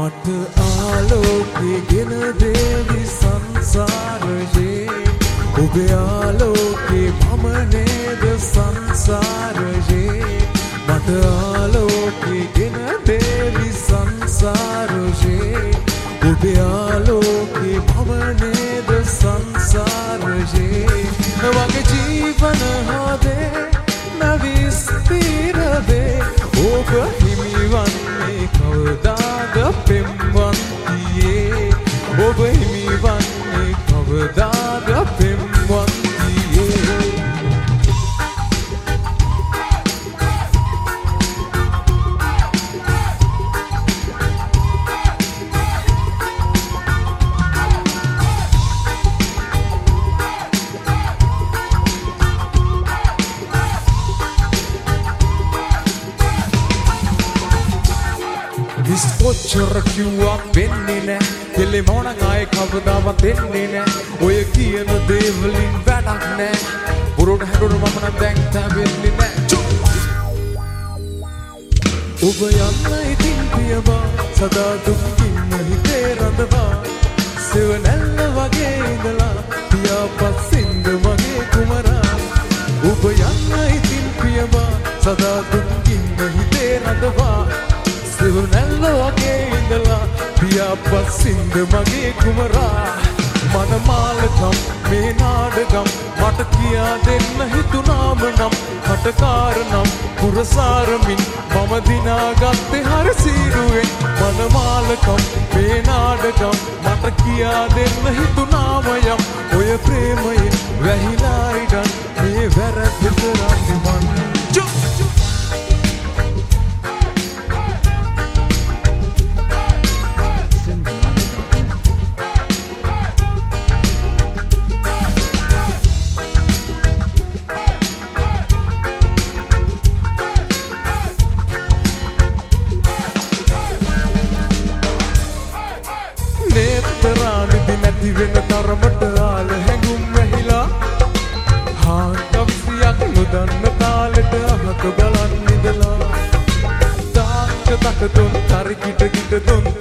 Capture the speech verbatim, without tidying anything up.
මට ආලෝකේ ගෙන දේවි සංසාරයේ ඔබේ ආලෝකේ මම නේද සංසාරයේ මට ආලෝකේ ගෙන දේවි සංසාරයේ ඔබේ ආලෝකේ මම නේද සංසාරයේ වගේ ජීවන හදේ නවිස්තිර වේ ඔබ හිමිවන්නේ කවදාද පෙම්වන්තියේ ඔබ හිමිවන්නේ කවදාද පෙම්වන්තියේ කොච්චර කිව්වත් වෙන්නේ නෑ කෙලෙ මොණන් ආයේ කවදාවත් දෙන්නේ නෑ ඔය කියන දේ වලින් වැඩක් නෑ පුරොට හැඩොර මම නම් දැන් තැවෙන්නේ නෑ ඔබ යන්න ඉතින් පියවා සදා දුකින් හිතේ රඳවා සෙවණැල්ල වගේ ඉඳලා පියාපත්සින්ද මගේ කුමරා ඔබ යන්න ඉතින් පියවා සදා දුකින් හිතේ රඳවා සෙවණැල්ල වගේ ඉඳලා පියාපත්සින්ද මගේ කුමරා මනමාලකම් මේ නාඩගම් මට කියා දෙන්න හිතුනාම නම් හටකාරනම් පුරසාරමින් මම දිනාගත්තේ හරි සීරුවෙන් මනමාලකම් මේ නාඩගම් මට කියා දෙන්න හිතුනාම යම් ඔය ප්‍රේමයෙන් වැහිලා ඉඩන් මේ වැරද්ද කරන්නේ මන් නැති වෙන තරමට ආල හැඟුම් වැහිලා හාන්කම්සියක් නොදන්න තාලෙට අහක බලන් ඉඳලා තාක්ක තක තුන් තරි කිට කිට තුන්